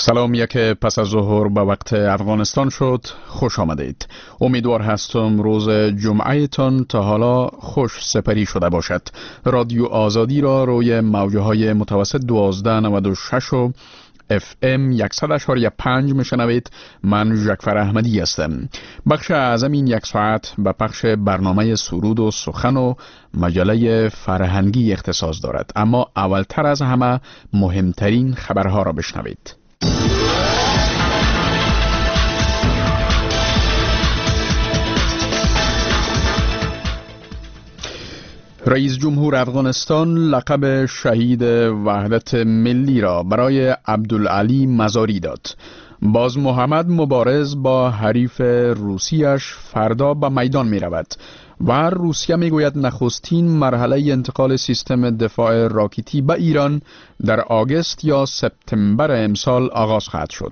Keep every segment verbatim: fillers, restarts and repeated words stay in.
سلام، یک پس از ظهر به وقت افغانستان شد. خوش آمدید. امیدوار هستم روز جمعه تان تا حالا خوش سپری شده باشد. رادیو آزادی را روی موجه های متوسط دوازده نود و شش و اف ام صد و پنج میشنوید. من ژکفر احمدی هستم. بخش اعظم این یک ساعت به پخش برنامه سرود و سخن و مجله فرهنگی اختصاص دارد، اما اولتر از همه مهمترین خبرها را بشنوید. رئیس جمهور افغانستان لقب شهید وحدت ملی را برای عبدالعلی مزاری داد. باز محمد مبارز با حریف روسیش فردا به میدان می رود و روسیه می گوید نخستین مرحله انتقال سیستم دفاع راکتی به ایران در آگوست یا سپتامبر امسال آغاز خواهد شد.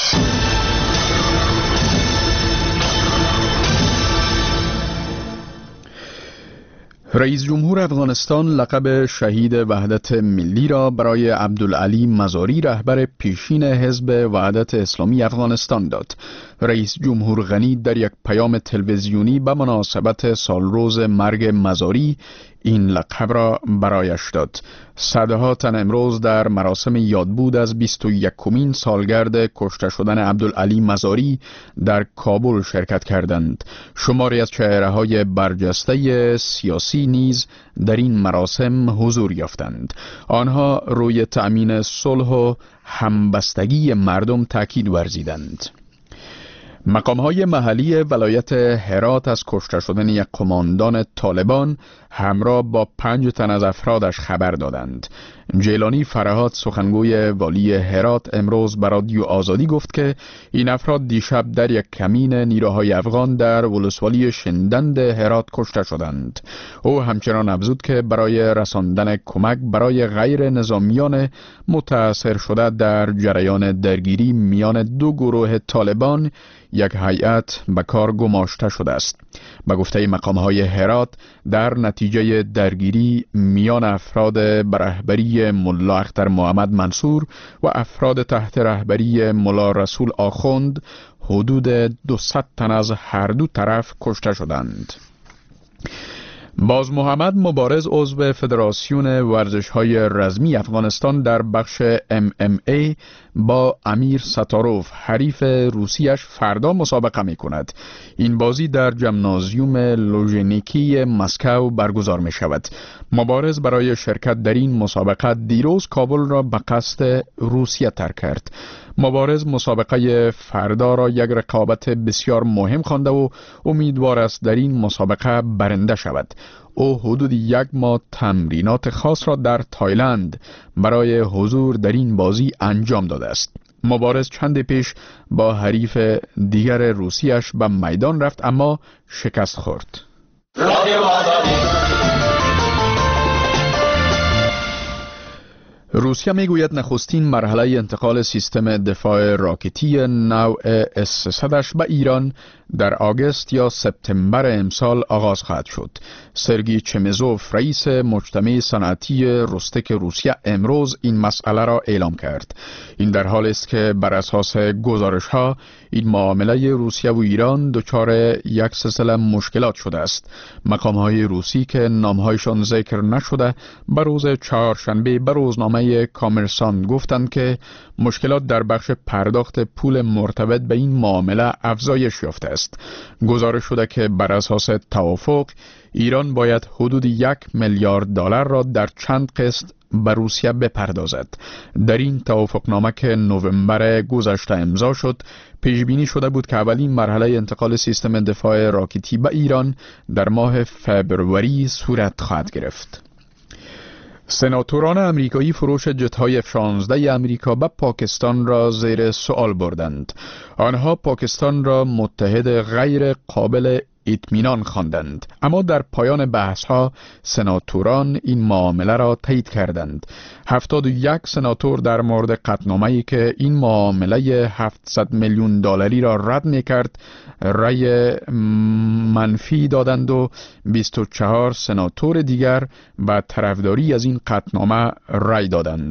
رئیس جمهور افغانستان لقب شهید وحدت ملی را برای عبدالعلی مزاری رهبر پیشین حزب وحدت اسلامی افغانستان داد. رئیس جمهور غنی در یک پیام تلویزیونی به مناسبت سالروز مرگ مزاری این لقب را برایش داد. صدها تن امروز در مراسم یادبود از بیست و یکمین سالگرد کشته شدن عبدالعلی مزاری در کابل شرکت کردند. شماری از چهره‌های برجسته سیاسی نیز در این مراسم حضور یافتند. آنها روی تأمین صلح و همبستگی مردم تاکید ورزیدند. مقام‌های محلی ولایت هرات از کشته شدن یک قماندان طالبان همراه با پنج تن از افرادش خبر دادند. جیلانی فرهاد سخنگوی والی هرات امروز به رادیو آزادی گفت که این افراد دیشب در یک کمین نیروهای افغان در ولسوالی شندند هرات کشته شدند. او همچنان افزود که برای رساندن کمک برای غیر نظامیان متاثر شده در جریان درگیری میان دو گروه طالبان یک هیئت به کار گماشته شده است. به گفته مقام‌های هرات در نتیجه درگیری میان افراد به رهبری ملا اختر محمد منصور و افراد تحت رهبری ملا رسول آخوند حدود دویست تن از هر دو طرف کشته شدند. باز محمد مبارز عضو فدراسیون ورزش‌های رزمی افغانستان در بخش ام ام ای با امیر ستاروف حریف روسیش فردا مسابقه می کند. این بازی در جمنازیوم لوژنیکی مسکو برگزار می شود. مبارز برای شرکت در این مسابقه دیروز کابل را به قصد روسیه ترک کرد. مبارز مسابقه فردا را یک رقابت بسیار مهم خوانده و امیدوار است در این مسابقه برنده شود. او حدود یک ماه تمرینات خاص را در تایلند برای حضور در این بازی انجام داده است. مبارز چند پیش با حریف دیگر روسیش به میدان رفت اما شکست خورد. روسیه میگوید نخستین مرحله انتقال سیستم دفاع راکتی نوع اس سیصد به ایران در آگوست یا سپتامبر امسال آغاز خواهد شد. سرگی چمزوف رئیس مجتمع صنعتی رستک روسیه امروز این مسئله را اعلام کرد. این در حالی است که بر اساس گزارش ها این معامله روسیه و ایران دچار یک سلسله مشکلات شده است. مقام های روسی که نامهایشان ذکر نشده بر روز چهارشنبه به روزنامه کامرسان گفتند که مشکلات در بخش پرداخت پول مرتبط به این معامله افزایش یافته است. گزارش شده که بر اساس توافق ایران باید حدود یک میلیارد دلار را در چند قسط به روسیه بپردازد. در این توافقنامه که نوامبر گذشته امضا شد پیش بینی شده بود که اولین مرحله انتقال سیستم دفاع راکتی به ایران در ماه فبروری صورت خواهد گرفت. سناتوران امریکایی فروش جت‌های اف شانزده امریکا به پاکستان را زیر سوال بردند. آنها پاکستان را متحد غیر قابل اطمینان خواندند، اما در پایان بحث‌ها سناتوران این معامله را تایید کردند. هفتاد و یک سناتور در مورد قطعنامه‌ای که این معامله هفتصد میلیون دلاری را رد می‌کرد رأی منفی دادند و بیست و چهار سناتور دیگر به طرفداری از این قطعنامه رأی دادند.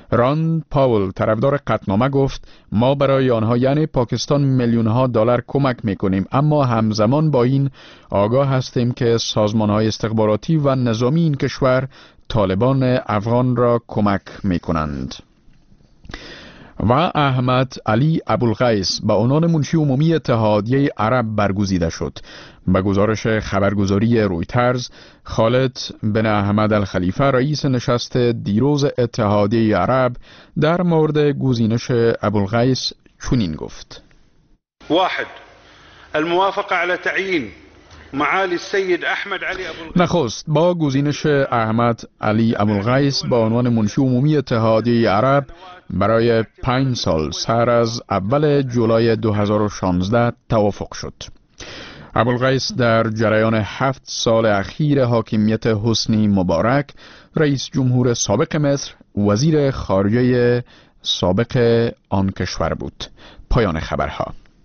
راند پاول طرفدار قطعنامه گفت ما برای آنها یعنی پاکستان میلیون ها دلار کمک میکنیم، اما همزمان با این آگاه هستیم که سازمان های استخباراتی و نظامی این کشور طالبان افغان را کمک میکنند. و احمد علی ابوالغیث به عنوان منشی عمومی اتحادیه عرب برگزیده شد. به گزارش خبرگزاری رویترز، خالد بن احمد الخلیفه رئیس نشست دیروز اتحادیه عرب در مورد گزینش ابوالغیث چنین گفت: واحد الموافقه على تعیین معالی السید احمد علی ابوالغیث. نخست با گزینش احمد علی ابوالغیث به عنوان منشی عمومی اتحادیه عرب برای پنج سال سر از اول جولای دو هزار و شانزده توافق شد. ابوالغیث در جریان هفت سال اخیر حاکمیت حسنی مبارک رئیس جمهور سابق مصر وزیر خارجه سابق آن کشور بود. پایان خبرها.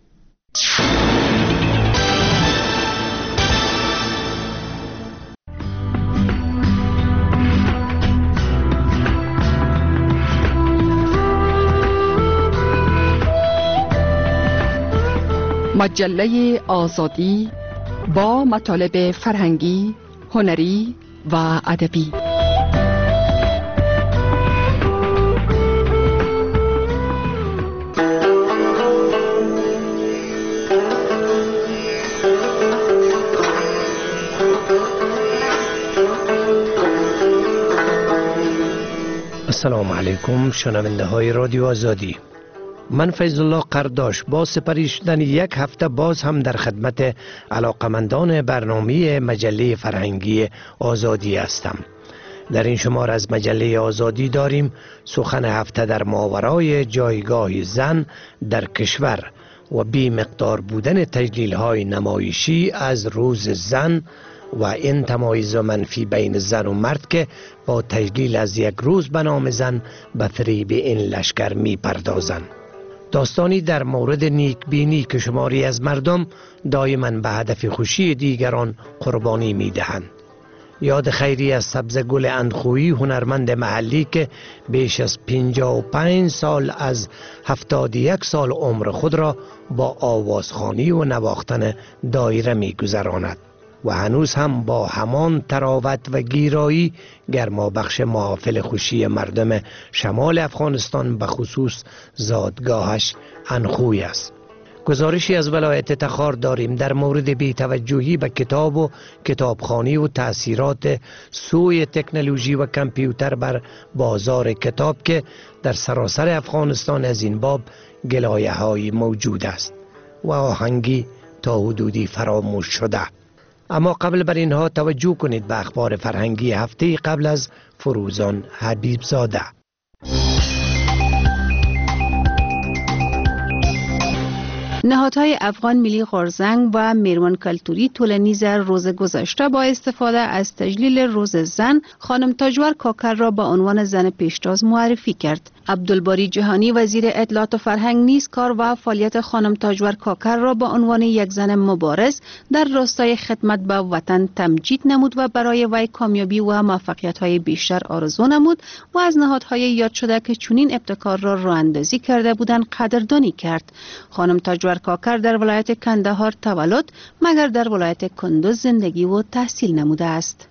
مجله آزادی با مطالب فرهنگی، هنری و ادبی. السلام علیکم شنونده های رادیو آزادی. من فیض الله قرداش با سپری شدن یک هفته باز هم در خدمت علاقمندان برنامه مجله فرهنگی آزادی هستم. در این شماره از مجله آزادی داریم سخن هفته در ماورای جایگاه زن در کشور و بی مقدار بودن تجلیل های نمایشی از روز زن و این تمایز منفی بین زن و مرد که با تجلیل از یک روز به نام زن به فریب این لشکر می پردازند. داستانی در مورد نیک بینی که شماری از مردم دایما به هدف خوشی دیگران قربانی می دهند. یاد خیری از سبز گل اندخویی، هنرمند محلی که بیش از پنجاه و پنج سال از هفتاد و یک سال عمر خود را با آوازخوانی و نواختن دایره می گذراند و هنوز هم با همان تراوت و گیرایی گرما بخش محافل خوشی مردم شمال افغانستان به خصوص زادگاهش انخوی است. گزارشی از ولایت تخار داریم در مورد بی‌توجهی به کتاب و کتابخوانی و تأثیرات سوی تکنولوژی و کامپیوتر بر بازار کتاب که در سراسر افغانستان از این باب گلایه‌های موجود است و آهنگی تا حدودی فراموش شده. اما قبل بر اینها توجه کنید به اخبار فرهنگی هفته قبل از فروزان حبیب زاده. نهادهای افغان ملی غورزنگ و میرمن کلتوری طولانیز روز گذشته با استفاده از تجلیل روز زن خانم تاجور کاکر را به عنوان زن پیشتاز معرفی کرد. عبدالباری جهانی وزیر اطلاعات و فرهنگ نیز کار و فعالیت خانم تاجور کاکر را به عنوان یک زن مبارز در راستای خدمت به وطن تمجید نمود و برای وی کامیابی و موفقیت‌های بیشتر آرزو نمود و از نهادهای یاد شده که چنین ابتکار را راه اندازی کرده بودند قدردانی کرد. خانم تاجور کاکر در ولایت کندهار تولد مگر در ولایت کندوز زندگی و تحصیل نموده است.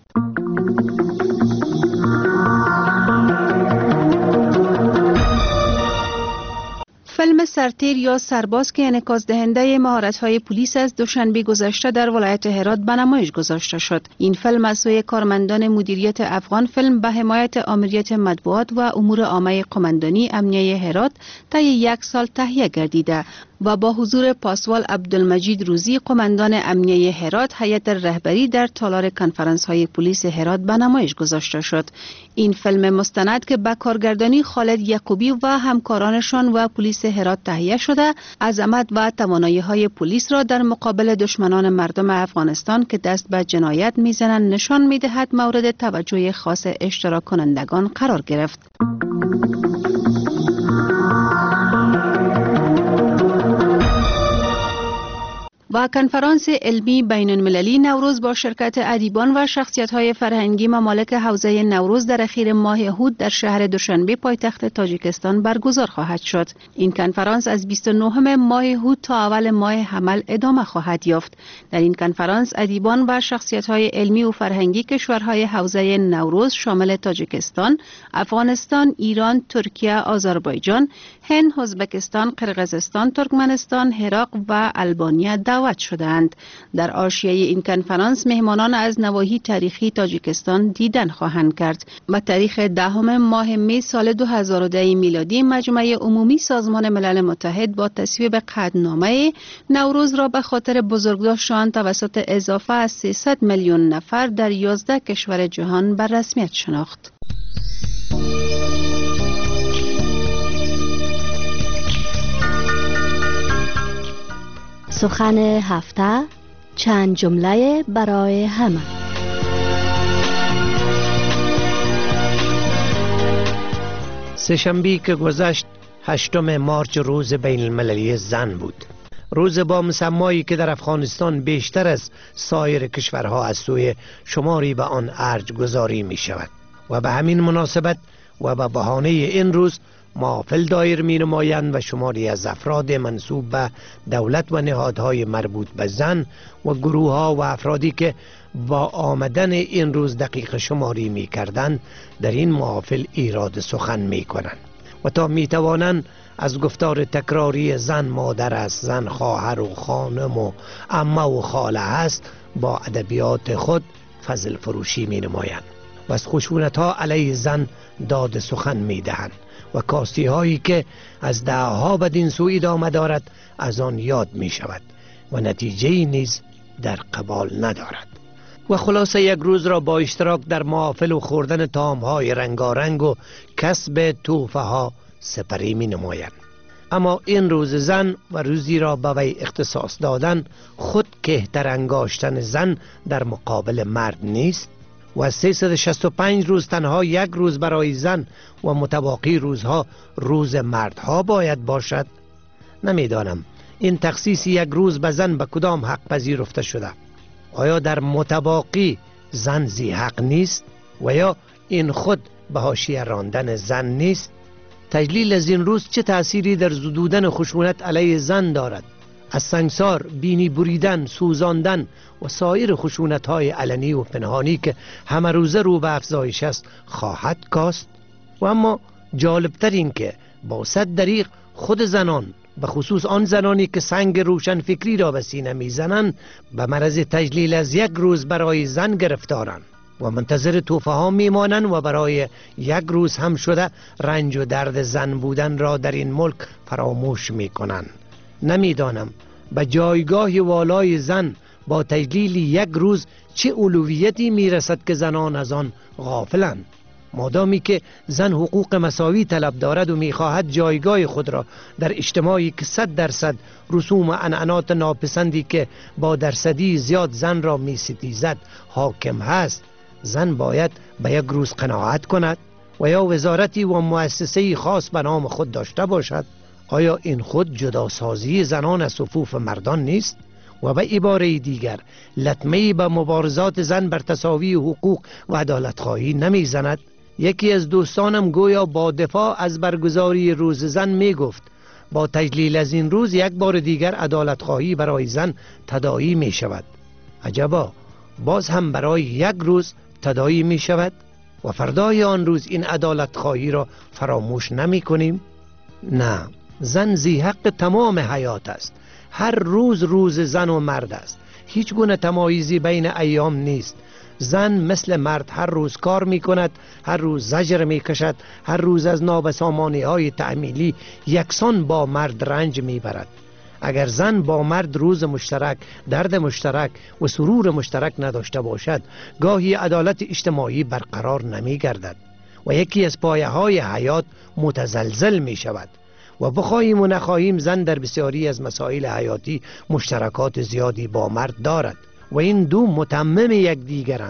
فیلم سرتیر یا سرباز که انعکاس دهنده مهارت‌های پلیس از دوشنبه گذشته در ولایت هرات به نمایش گذاشته شد. این فیلم از سوی کارمندان مدیریت افغان فیلم به حمایت آمریت مطبوعات و امور عامه قماندانی امنیه هرات طی یک سال تهیه گردیده و با حضور پاسوال عبدالمجید روزی قماندان امنیه هرات هیئت رهبری در تالار کنفرانس های پلیس هرات به نمایش گذاشته شد. این فیلم مستند که به کارگردانی خالد یعقوبی و همکارانشان و پلیس هرات تهیه شده، عظمت و توانایی های پلیس را در مقابل دشمنان مردم افغانستان که دست به جنایت میزنند نشان میدهد مورد توجه خاص اشتراک کنندگان قرار گرفت. و کنفرانس علمی بین المللی نوروز با شرکت ادیبان و شخصیت‌های فرهنگی ممالک حوزه نوروز در اخیر ماه هود در شهر دوشنبه پایتخت تاجیکستان برگزار خواهد شد. این کنفرانس از بیست و نهم ماه هود تا اول ماه حمل ادامه خواهد یافت. در این کنفرانس ادیبان و شخصیت‌های علمی و فرهنگی کشورهای حوزه نوروز شامل تاجیکستان، افغانستان، ایران، ترکیه، آذربایجان، هند، ازبکستان، قرقیزستان، ترکمنستان، عراق و البانیا دعوت شدند. در حاشیه این کنفرانس مهمانان از نواحی تاریخی تاجیکستان دیدن خواهند کرد. با تاریخ دهم ماه می سال دو هزار و ده میلادی مجمع عمومی سازمان ملل متحد با تصویب قطعنامه نوروز را به خاطر بزرگداشت آن توسط اضافه از سیصد میلیون نفر در یازده کشور جهان بر رسمیت شناخت. سخن هفته، چند جمله برای همه. سه‌شنبه که گذشت هشتم مارچ روز بین المللی زن بود. روز با مسمایی که در افغانستان بیشتر از سایر کشورها از سوی شماری به آن ارج گذاری می شود و به همین مناسبت و به بهانه این روز محافل دایر می نمایند و شماری از افراد منسوب به دولت و نهادهای مربوط به زن و گروه ها و افرادی که با آمدن این روز دقیق شماری می کردند در این محافل ایراد سخن می کنند و تا می توانند از گفتار تکراری زن مادر است، زن خواهر و خانم و عمه و خاله است با ادبیات خود فضل فروشی می نمایند و از خشونت ها علیه زن داد سخن می دهند و کاستی هایی که از دهها بدین سو ادامه دارد از آن یاد می شود و نتیجه نیز در قبال ندارد و خلاصه یک روز را با اشتراک در محافل و خوردن طعام های رنگارنگ و کسب توفه ها سپری می نمایند. اما این روز زن و روزی را به وی اختصاص دادن خود کهتر انگاشتن زن در مقابل مرد نیست و سیصد و شصت و پنج روز تنها یک روز برای زن و متباقی روزها روز مردها باید باشد. نمیدانم این تخصیص یک روز به زن به کدام حق پذیرفته شده. آیا در متباقی زن زی حق نیست و یا این خود به حاشیه راندن زن نیست؟ تجلیل از این روز چه تأثیری در زدودن خشونت علیه زن دارد؟ از سنگسار، بینی بریدن، سوزاندن و سایر خشونت های علنی و پنهانی که همه روزه رو به افزایش است خواهد کاست؟ و اما جالبتر این که با صد دریغ خود زنان، به خصوص آن زنانی که سنگ روشن فکری را به سینه میزنند، به مرض تجلیل از یک روز برای زن گرفتارند و منتظر توفه ها میمانند و برای یک روز هم شده رنج و درد زن بودن را در این ملک فراموش میکنند. نمیدانم به جایگاه والای زن با تجلیل یک روز چه اولویتی میرسد که زنان از آن غافلند. مادامی که زن حقوق مساوی طلب دارد و میخواهد جایگاه خود را در اجتماعی که صد درصد رسوم و عنعنات ناپسندی که با درصدی زیاد زن را میستیزد حاکم هست، زن باید به یک روز قناعت کند و یا وزارتی و مؤسسه‌ای خاص به نام خود داشته باشد. آیا این خود جداسازی زنان از صفوف مردان نیست؟ و به عباره دیگر لطمه‌ای به مبارزات زن بر تساوی حقوق و عدالت‌خواهی نمیزند؟ یکی از دوستانم گویا با دفاع از برگزاری روز زن می گفت با تجلیل از این روز یک بار دیگر عدالت‌خواهی برای زن تداعی می شود. عجبا، باز هم برای یک روز تداعی می شود و فردای آن روز این عدالت‌خواهی را فراموش نمی کنیم؟ نه، زن ذی حق تمام حیات است. هر روز روز زن و مرد است. هیچ گونه تمایزی بین ایام نیست. زن مثل مرد هر روز کار می کند، هر روز زجر می کشد، هر روز از نابسامانی های تعمیلی یکسان با مرد رنج می برد. اگر زن با مرد روز مشترک، درد مشترک و سرور مشترک نداشته باشد، گاهی عدالت اجتماعی برقرار نمی گردد و یکی از پایه های حیات متزلزل می شود. و بخواهیم و نخواهیم زن در بسیاری از مسائل حیاتی مشترکات زیادی با مرد دارد و این دو متمم یک دیگرند.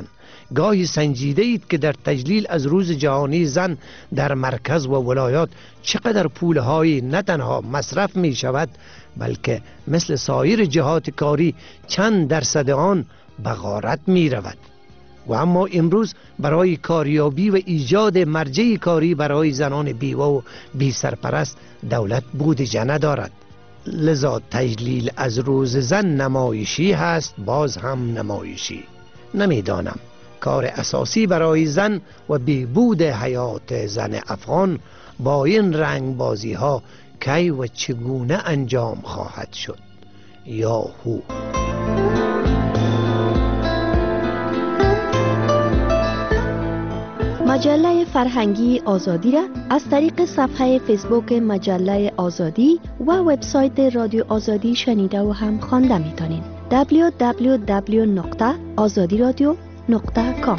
گاهی سنجیده اید که در تجلیل از روز جهانی زن در مرکز و ولایات چقدر پولهای نه تنها مصرف می شود بلکه مثل سایر جهات کاری چند درصد آن به غارت می رود؟ و اما امروز برای کاریابی و ایجاد مرجع کاری برای زنان بیوه و بی سرپرست دولت بودجه ندارد. لذا تجلیل از روز زن نمایشی هست، باز هم نمایشی. نمیدانم کار اساسی برای زن و بیبود حیات زن افغان با این رنگ بازی ها کی و چگونه انجام خواهد شد. یا هو. مجله فرهنگی آزادی را از طریق صفحه فیسبوک مجله آزادی و وبسایت رادیو آزادی شنیده و هم خوانده میتونید. دبلیو دبلیو دبلیو نقطه آزادی رادیو نقطه کام.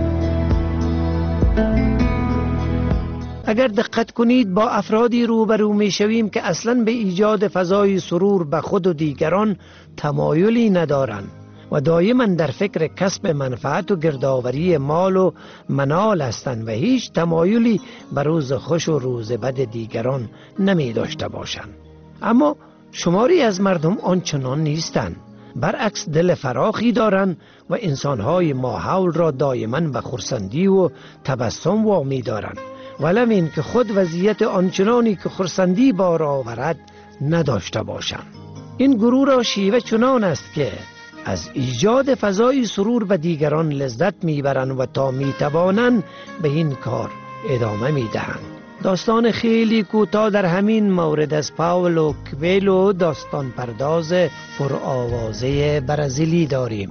اگر دقت کنید با افرادی روبرو می شویم که اصلا به ایجاد فضای سرور به خود و دیگران تمایلی ندارند و دائما در فکر کسب منفعت و گردآوری مال و منال هستند و هیچ تمایلی به روز خوش و روز بد دیگران نمی داشته باشند. اما شماری از مردم آنچنان نیستند، برعکس دل فراخی دارند و انسانهای ماحول را دائما به خرسندی و تبسم وامی دارند، ولم این که خود وضعیت آنچنانی که خرسندی بار آورد نداشته باشند. این گروه را شیوه چنان است که از ایجاد فضای سرور به دیگران لذت میبرند و تا میتوانند به این کار ادامه میدهند. داستان خیلی کوتاه در همین مورد از پاولو کوئلو، داستان پرداز پرآوازه برزیلی داریم.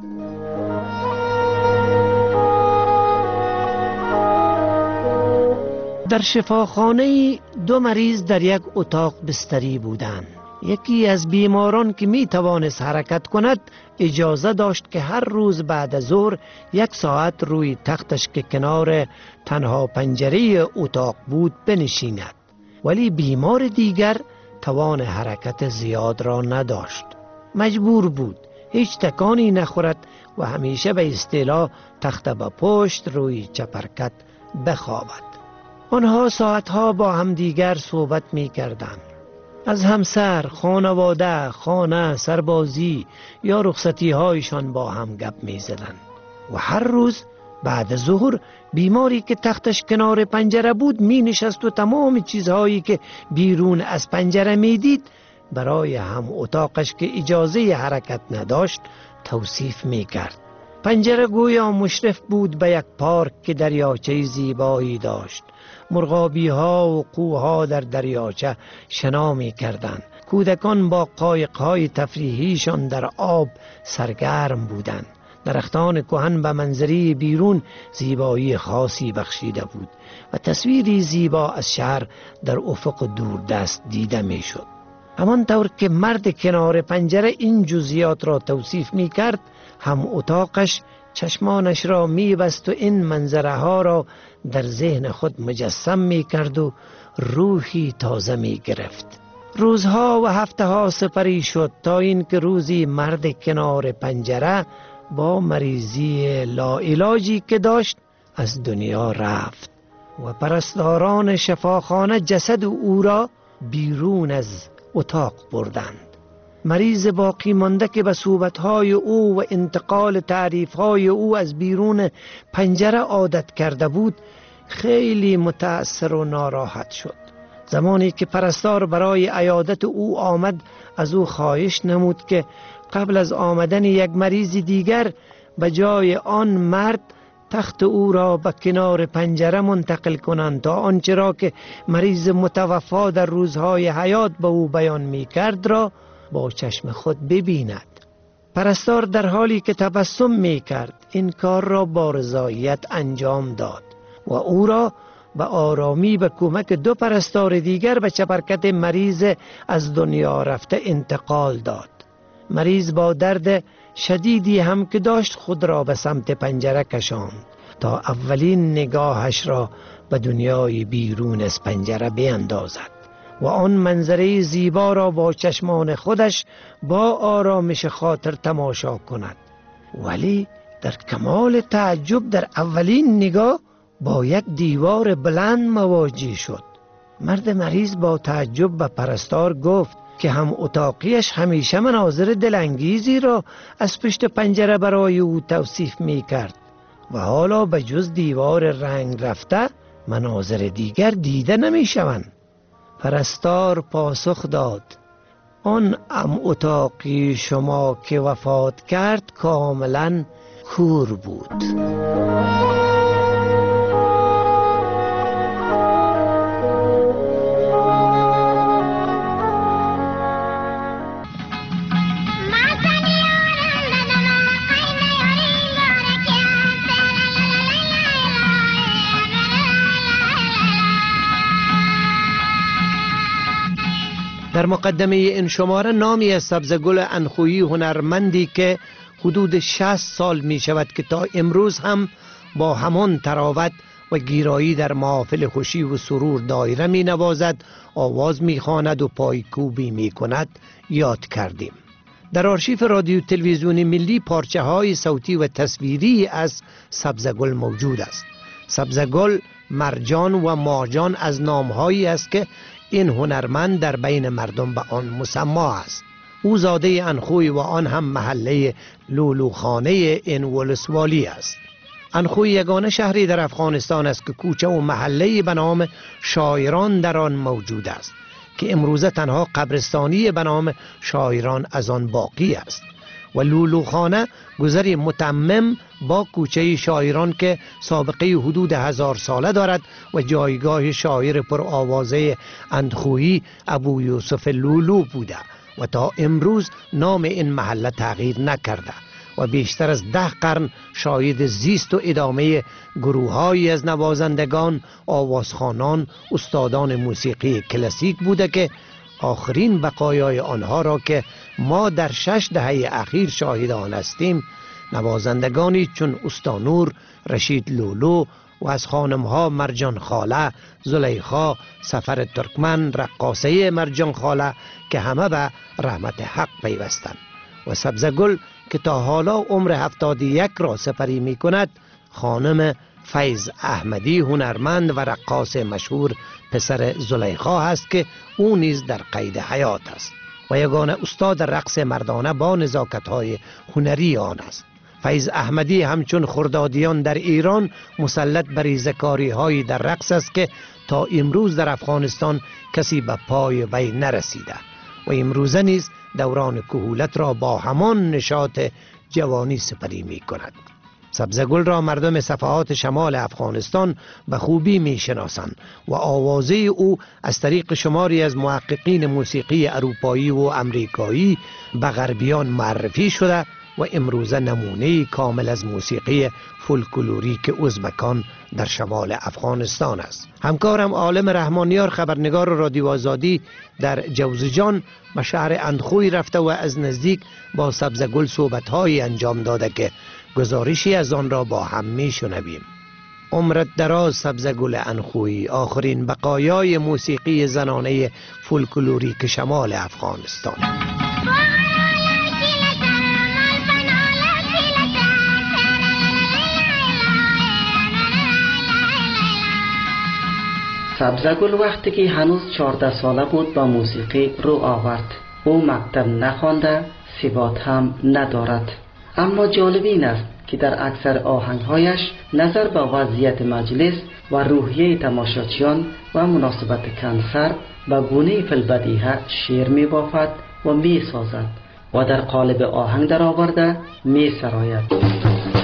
در شفاخانه دو مریض در یک اتاق بستری بودند. یکی از بیماران که می توانست حرکت کند اجازه داشت که هر روز بعد از ظهر یک ساعت روی تختش که کنار تنها پنجره اتاق بود بنشیند، ولی بیمار دیگر توان حرکت زیاد را نداشت. مجبور بود هیچ تکانی نخورد و همیشه به اصطلاح تخت به پشت روی چپرکت بخوابد. آنها ساعتها با هم دیگر صحبت می کردند. از همسر، خانواده، خانه، سربازی یا رخصتی هایشان با هم گپ می زدند. و هر روز بعد ظهر بیماری که تختش کنار پنجره بود می نشست و تمام چیزهایی که بیرون از پنجره می دید برای هم اتاقش که اجازه حرکت نداشت توصیف می کرد. پنجره گویا مشرف بود به یک پارک که دریاچه زیبایی داشت. مرغابی ها و قوها در دریاچه شنا می کردند. کودکان با قایق های تفریحیشان در آب سرگرم بودند. درختان کهن به منظری بیرون زیبایی خاصی بخشیده بود و تصویری زیبا از شهر در افق دوردست دیده می شد. همانطور که مرد کنار پنجره این جزئیات را توصیف می کرد، هم اتاقش چشمانش را می بست و این منظره ها را در ذهن خود مجسم می کرد و روحی تازه می گرفت. روزها و هفته ها سپری شد تا این که روزی مرد کنار پنجره با مریضی لاعلاجی که داشت از دنیا رفت و پرستاران شفاخانه جسد او را بیرون از اتاق بردند. مریض باقی مانده که به صحبت‌های او و انتقال تعریف‌های او از بیرون پنجره عادت کرده بود خیلی متأثر و ناراحت شد. زمانی که پرستار برای عیادت او آمد از او خواهش نمود که قبل از آمدن یک مریض دیگر به جای آن مرد تخت او را به کنار پنجره منتقل کنند تا آنچه را که مریض متوفا در روزهای حیات به او بیان می کرد را با چشم خود ببیند. پرستار در حالی که تبسم می کرد این کار را با رضایت انجام داد و او را به آرامی به کمک دو پرستار دیگر به چپرکت مریض از دنیا رفته انتقال داد. مریض با درد شدیدی هم که داشت خود را به سمت پنجره کشاند تا اولین نگاهش را به دنیای بیرون از پنجره بیندازد و آن منظره زیبا را با چشمان خودش با آرامش خاطر تماشا کند. ولی در کمال تعجب در اولین نگاه با یک دیوار بلند مواجه شد. مرد مریض با تعجب به پرستار گفت که هم اتاقیش همیشه مناظر دلانگیزی را از پشت پنجره برای او توصیف می کرد و حالا به جز دیوار رنگ رفته مناظر دیگر دیده نمی شوند. پرستار پاسخ داد: آن ام اتاقی شما که وفات کرد کاملا کور بود. در مقدمه این شماره نامی از سبزگل انخویی هنرمندی که حدود شصت سال می شود که تا امروز هم با همان تراوت و گیرایی در محافل خوشی و سرور دایره می نوازد، آواز می خواند و پایکوبی می کند یاد کردیم. در آرشیف رادیو تلویزیون ملی پارچه های صوتی و تصویری از سبزگل موجود است. سبزگل، مرجان و ماجان از نامهایی است که این هنرمند در بین مردم به آن مسما است. او زاده انخوی و آن هم محله لولوخانه این ولسوالی است. انخوی یگانه شهری در افغانستان است که کوچه و محله به نام شاعران در آن موجود است که امروزه تنها قبرستانی به نام شاعران از آن باقی است و لولوخانه گذری متمم با کوچه شاعران که سابقه حدود هزار ساله دارد و جایگاه شاعر پر آوازه اندخویی ابو یوسف لولو بوده و تا امروز نام این محله تغییر نکرده و بیشتر از ده قرن شاهد زیست و ادامه گروه‌هایی از نوازندگان، آوازخوانان، استادان موسیقی کلاسیک بوده که آخرین بقایای آنها را که ما در شش دهه اخیر شاهد آن هستیم، نوازندگانی چون استانور، رشید لولو و از خانمها مرجان خاله، زلیخا، سفر ترکمن، رقاصه مرجان خاله که همه به رحمت حق پیوستند و سبزگل که تا حالا عمر هفتاد و یک را سپری می کند، خانم فیض احمدی هنرمند و رقاص مشهور پسر زلیخا است که او نیز در قید حیات است و یگانه استاد رقص مردانه با نزاکت‌های هنری آن است. فیض احمدی همچون خردادیان در ایران مسلط بر ریزه‌کاری‌هایی در رقص است که تا امروز در افغانستان کسی به پای وی نرسیده و امروزه نیز دوران کهولت را با همان نشاط جوانی سپری می کند. سبزگل را مردم صفحات شمال افغانستان به خوبی می شناسند و آوازه او از طریق شماری از محققین موسیقی اروپایی و امریکایی به غربیان معرفی شده و امروزه نمونه کامل از موسیقی فولکلوریک ازبکان در شمال افغانستان است. همکارم عالم رحمانیار خبرنگار رادیو آزادی در جوزجان به شهر اندخوی رفته و از نزدیک با سبزگل صحبت‌هایی انجام داده که گزارشی از آن را با هم می‌شنویم. عمرت دراز سبزگل انخوی، آخرین بقایای موسیقی زنانه فولکلوریک شمال افغانستان. سبزگل وقتی که هنوز چهارده ساله بود با موسیقی رو آورد. او مکتب نخوانده، ثبات هم ندارد. اما جالب این است که در اکثر آهنگهایش نظر به وضعیت مجلس و روحیه تماشاچیان و مناسبت کنسر به گونه فی‌البدیهه شعر می بافد و می سازد و در قالب آهنگ در آورده می سراید.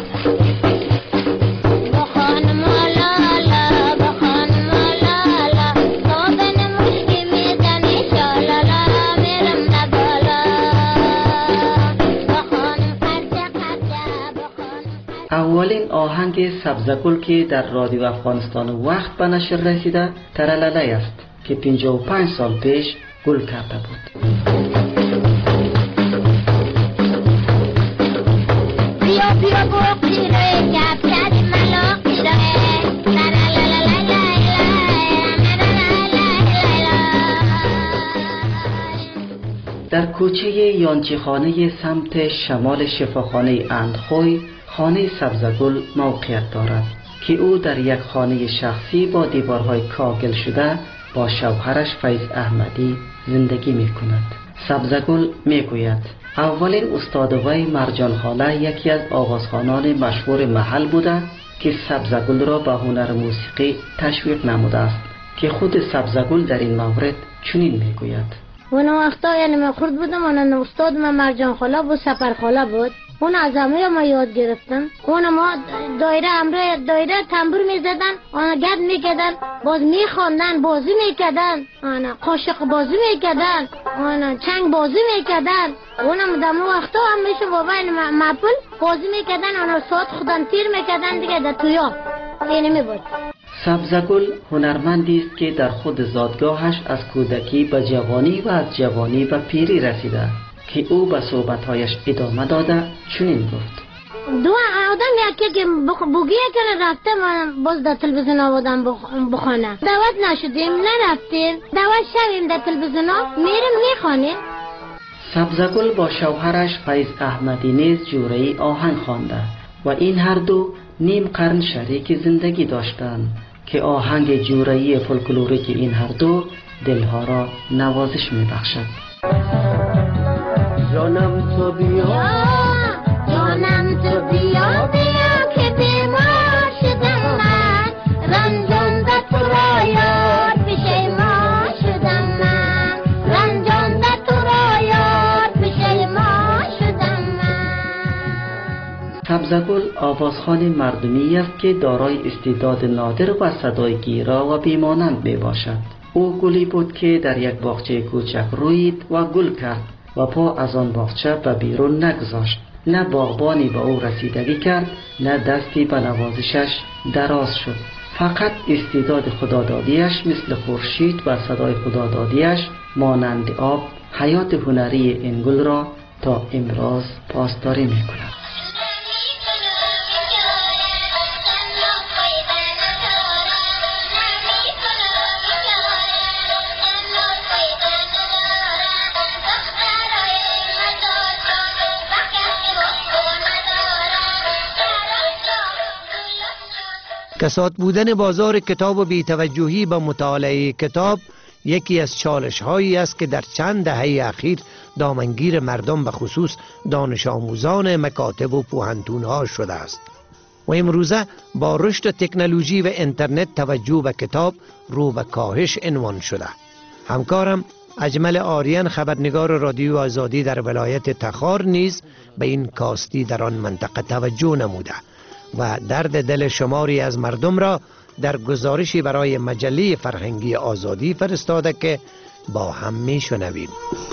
اولین آهنگ سبزگل که در رادیو افغانستان وقت به نشر رسیده ترلله است که پنجاه و پنج سال پیش گل کرده بود. بیا بیا بوقی روی کپشت ملاقی در کوچه یانچی خانه سمت شمال شفاخانه اندخوی خانه سبزگل موقعیت دارد که او در یک خانه شخصی با دیوارهای کاغل شده با شوهرش فیض احمدی زندگی می کند. سبزگل می گوید اولین استاد وی مرجان خاله یکی از آوازخوانان مشهور محل بوده که سبزگل را به هنر موسیقی تشویق نموده است که خود سبزگل در این مورد چنین می گوید اون وقتا یعنی من خورد بودم، اون استاد من مرجان خاله بود، سپر خاله بود. اون از همه ما یاد گرفتم. اون ما دایره امروی دایره تنبور می زدن، آن گرد می کردن، باز می خواندن، بازی می کردن، آن قاشق بازی می کردن، آن چنگ بازی می کردن. اونم دم وقتا هم میشه بابا این مپل بازی می کردن، آن ساعت خودن تیر می کردن دیگه در تویا. اینی می بود. سبزگل هنرمندی است که در خود زادگاهش از کودکی به جوانی و از جوانی به پیری رسیده که او به صحبتهایش ادامه داده چنین گفت دو آدم یکی که بوگیه کنه رفته من باز در تلویزیون آبادم بخونه دعوت نشدیم نرفتیم دعوت شویم در تلویزیون میریم میخوانیم. سبزگل با شوهرش فیض احمدی نیز جوره‌ای آهنگ خوانده و این هر دو نیم قرن شریک زندگی داشتند که آهنگ جورایی فولکلوریک این هر دو دلها را نوازش میبخشد. جانم تو بیا جانم تو بیا بیا که بیمار شدم من رنجانده تو را یار پشیمان شدم من رنجانده تو را یار پشیمان شدم من. سبزگل آوازخوان مردمی است که دارای استعداد نادر و صدای گیرا و بیمانند می باشد. او گلی بود که در یک باغچه کوچک روید و گل کرد و پا از آن باغچه به بیرون نگذاشت. نه باغبانی به او رسیدگی کرد نه دستی به نوازشش دراز شد. فقط استعداد خدادادیش مثل خورشید و صدای خدادادیش مانند آب حیات هنری این گل را تا امروز پاسداری می کند. کساد بودن بازار کتاب و بی‌توجهی به مطالعه کتاب یکی از چالش هایی است که در چند دهه اخیر دامنگیر مردم به خصوص دانش آموزان مکاتب و پوهنتون ها شده است و امروزه با رشد تکنولوژی و اینترنت توجه به کتاب رو به کاهش عنوان شده. همکارم اجمل آریان خبرنگار رادیو آزادی در ولایت تخار نیز به این کاستی در آن منطقه توجه نموده و درد دل شماری از مردم را در گزارشی برای مجله فرهنگی آزادی فرستاده که با هم می شنویم.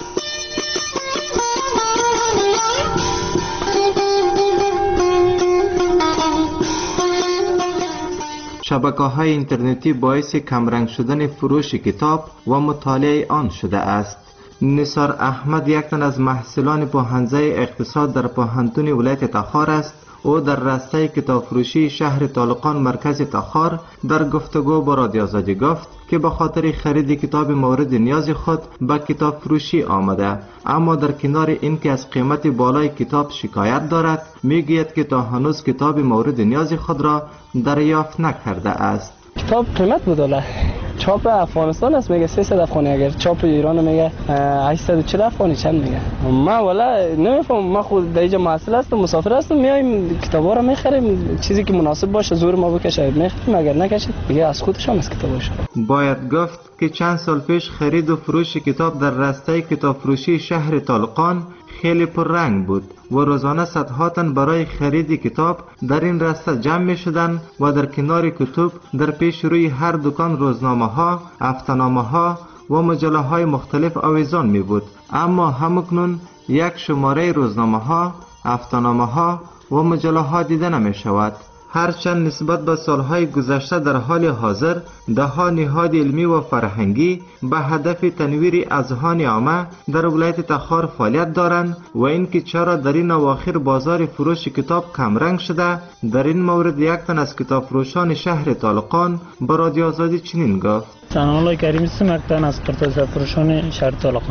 شبکه‌های اینترنتی باعث کمرنگ شدن فروش کتاب و مطالعه آن شده است. نثار احمد یک تن از محصلان پوهنځی اقتصاد در پوهنتون ولایت تخار است. او در راسته کتاب فروشی شهر طالقان مرکز تخار در گفتگو با رادیو آزادی گفت که به خاطر خرید کتاب مورد نیاز خود به کتاب فروشی آمده، اما در کنار اینکه از قیمت بالای کتاب شکایت دارد، میگوید که تا هنوز کتاب مورد نیاز خود را دریافت نکرده است. کتاب قیمت بوداله چاپ افغانستان است میگه سیصد افغانی، اگر چاپ ایران میگه هشتصد و چهل افغانی چند میگه. ما والا نمیفهم، ما خود در اینجا محصل هستم مسافر هستم میایم کتابا رو میخریم، چیزی که مناسب باشه زور ما بکشه میخریم، اگر نکشید دیگه از خودش هم از کتابش. باید گفت که چند سال پیش خرید و فروش کتاب در راسته کتاب فروشی شهر طالقان خیلی پررنگ بود و روزانه صدها تن برای خرید کتاب در این راسته جمع می شدند و در کنار کتب در پیش روی هر دکان روزنامه ها، هفته‌نامه ها و مجله های مختلف آویزان می بود. اما همکنون یک شماره روزنامه ها، هفته‌نامه ها و مجله ها دیده نمی شود. هرچند نسبت به سالهای گذشته در حال حاضر دهها نهاد علمی و فرهنگی به هدف تنویر اذهان عامه در ولایت تخار فعالیت دارند و اینکه چرا در این اواخر بازار فروش کتاب کمرنگ شده، در این مورد یک تن از کتاب فروشان شهر طالقان به رادیو آزادی چنین گفت: سلام علیکم، کریم هستم، یک تن از کتاب فروشان شهر طالقان.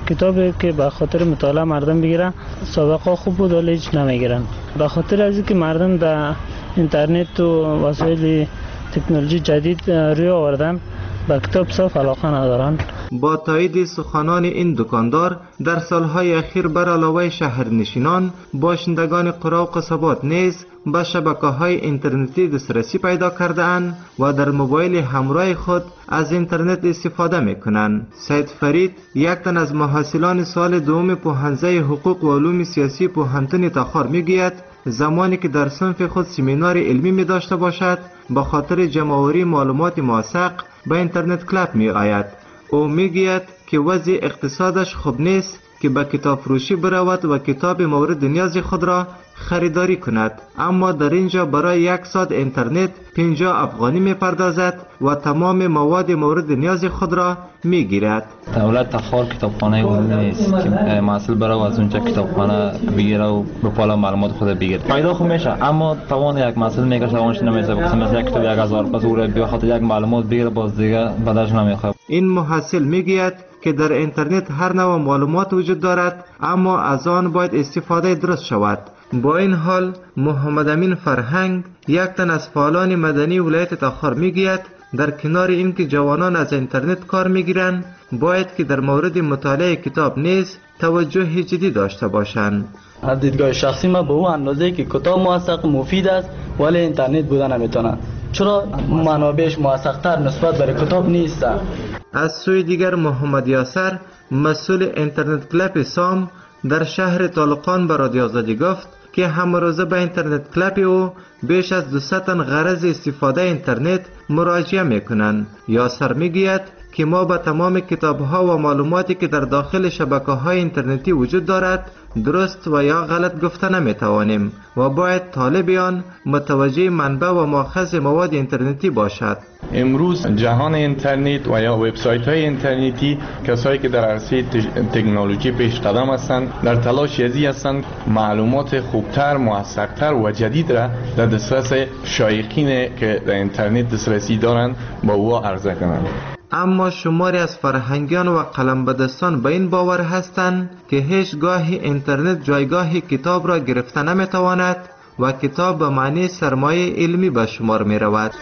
کتابی که به خاطر مطالعه مردم بگیرن سابقه خوب بود ولی هیچ نمیگیرن. به خاطر از اینکه مردم در اینترنت و وسایل تکنولوژی جدید روی آوردن به کتاب صاف علاقه ندارن. با تایید سخنان این دکاندار، در سالهای اخیر بر علاوه شهرنشینان، باشندگان قرى و قصبات نیز به شبکه‌های اینترنتی دسترسی پیدا کرده اند و در موبایل همراه خود از اینترنت استفاده می‌کنند. سید فرید، یک تن از محصلان سال دوم پوهنځی حقوق و علوم سیاسی پوهنتون تخار میگوید زمانی که در صنف خود سمینار علمی می داشته باشد به خاطر جمع‌آوری معلومات موثق به اینترنت کلپ می آید. او میگوید که وضع اقتصادش خوب نیست که به کتاب فروشی برود و کتاب مورد نیاز خود را خریداری کند، اما در اینجا برای یک ساعت اینترنت پنجاه افغانی می پردازد و تمام مواد مورد نیاز خود را می گیرد. دولت تخار کتابخانه عمومی نیست که محصول برای از اونجا کتابخانه بگیره و به پالا معلومات خود بگیره. پیدا خوب میشه اما توان یک محصول میگه توانش نمیشه. مثلا یک کتاب یک هزار پس او را به خاطر یک معلومات بگیره باز دیگه بدش نمیخواد. این محصل میگوید که در اینترنت هر نوع معلومات وجود دارد اما از آن باید استفاده درست شود. با این حال محمد امین فرهنگ، یک تن از فعالان مدنی ولایت تخار میگوید در کنار اینکه جوانان از اینترنت کار میگیرند باید که در مورد مطالعه کتاب نیز توجه جدی داشته باشند. از دیدگاه شخصی ما به اون اندازه که کتاب موثق مفید است ولی اینترنت بودن نمیتونه، چرا منابعش موثق‌تر نسبت به کتاب نیست. از سوی دیگر محمد یاسر، مسئول اینترنت کلپ سام در شهر طالقان به رادیو آزادی گفت که همه روزه به اینترنت کلپ او بیش از دویست تن غرض استفاده اینترنت مراجعه میکنند. یاسر میگوید که ما به تمام کتاب ها و معلوماتی که در داخل شبکه های اینترنتی وجود دارد درست و یا غلط گفته نمیتوانیم و باید طالبیان متوجه منبع و ماخذ مواد اینترنتی باشد. امروز جهان اینترنت و یا وبسایت های اینترنتی کسایی که در عرصه تکنولوژی پیش قدم هستند در تلاش ازی هستند معلومات خوبتر، موثقتر و جدید را در دسترس شایقین که در اینترنت دسترسی دارند با او عرضه کنند. اما شماری از فرهنگیان و قلمبدستان به این باور هستند که هیچ گاهی اینترنت جایگاه کتاب را گرفته نمیتواند و کتاب به معنی سرمایه علمی به شمار می رود.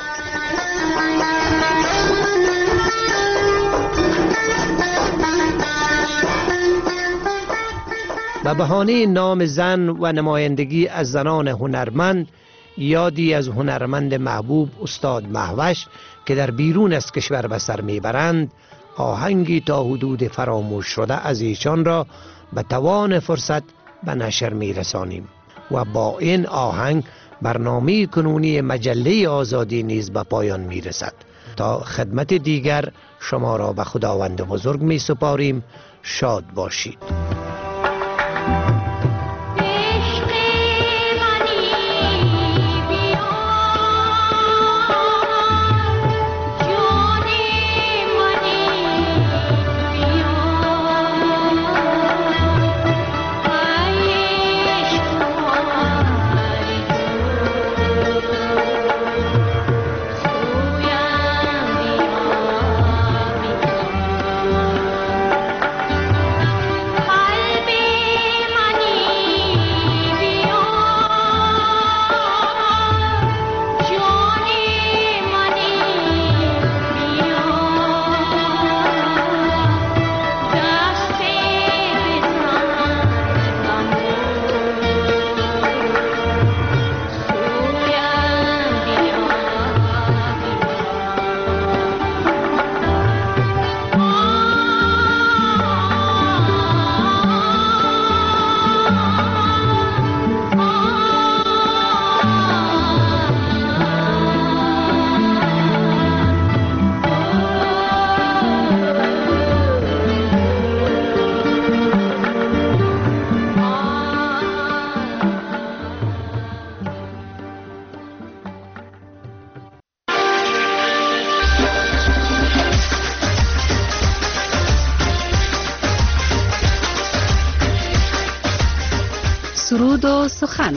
به بهانه نام زن و نمایندگی از زنان هنرمند، یادی از هنرمند محبوب استاد مهوش که در بیرون از کشور به سر میبرند، آهنگی تا حدود فراموش شده از ایشان را به توان فرصت به نشر میرسانیم و با این آهنگ برنامه کنونی مجله آزادی نیز به پایان میرسد. تا خدمت دیگر شما را به خداوند بزرگ می سپاریم. شاد باشید. سرود و سخن.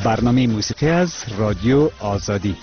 برنامه موسیقی از رادیو آزادی.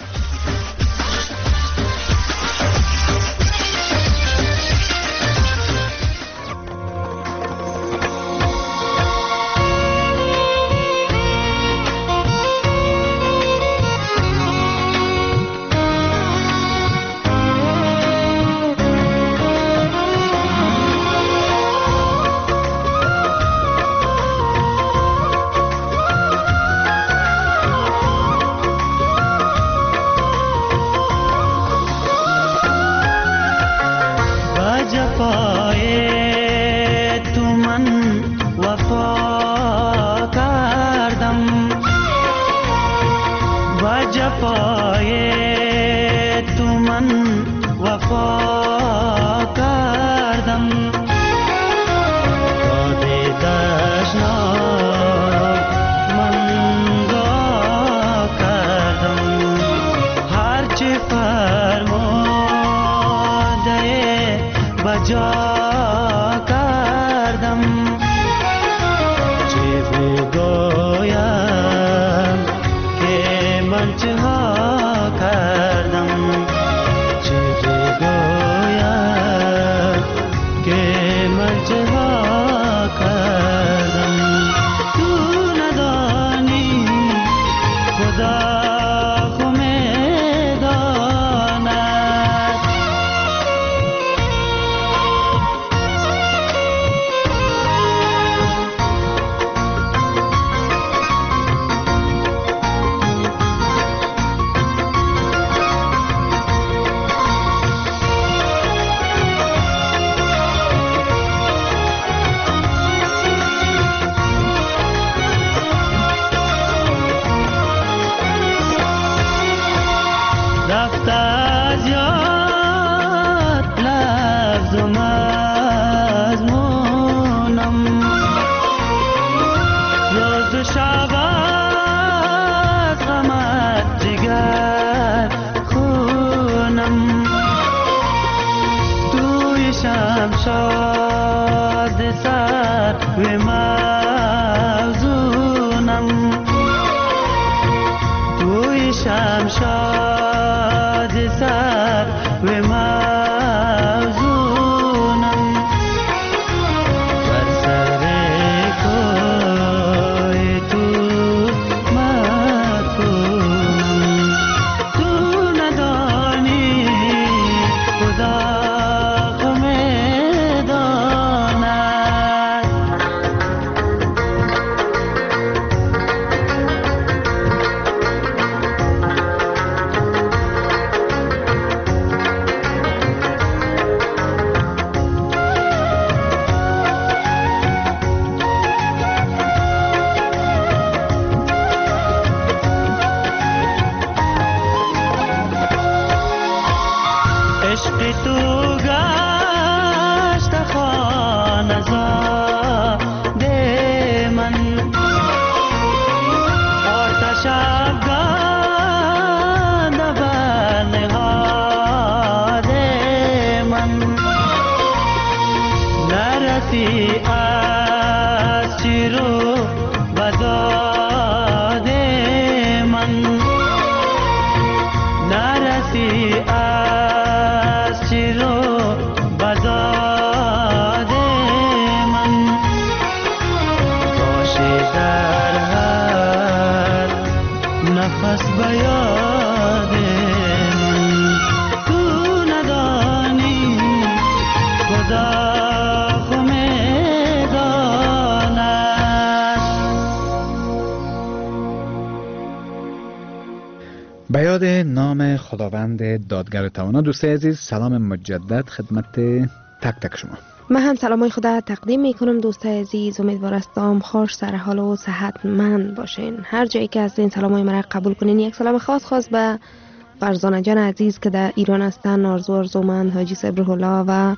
به یاد نام خداوند دادگر توانا. دوستای عزیز سلام مجدد خدمت تک تک شما. من هم سلامای خدا تقدیم میکنم دوستای عزیز. امیدوار هستم خوش سر حال و صحتمند باشین. هر جایی که هستین سلامای مرا قبول کنین. یک سلام خاص خاص به فرزانه جان عزیز که در ایران هستن، آرزو ارزومند، حاجی صبرالله و